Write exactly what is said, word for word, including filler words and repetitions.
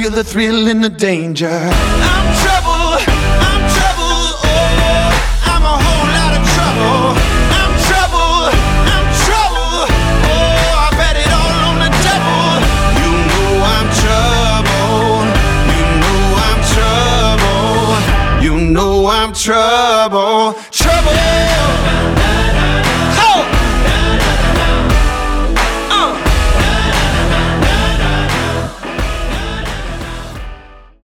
feel the thrill and the danger. I'm trouble, I'm trouble, oh, I'm a whole lot of trouble. I'm trouble, I'm trouble, oh, I bet it all on the double. You know I'm trouble, you know I'm trouble, you know I'm trouble, trouble.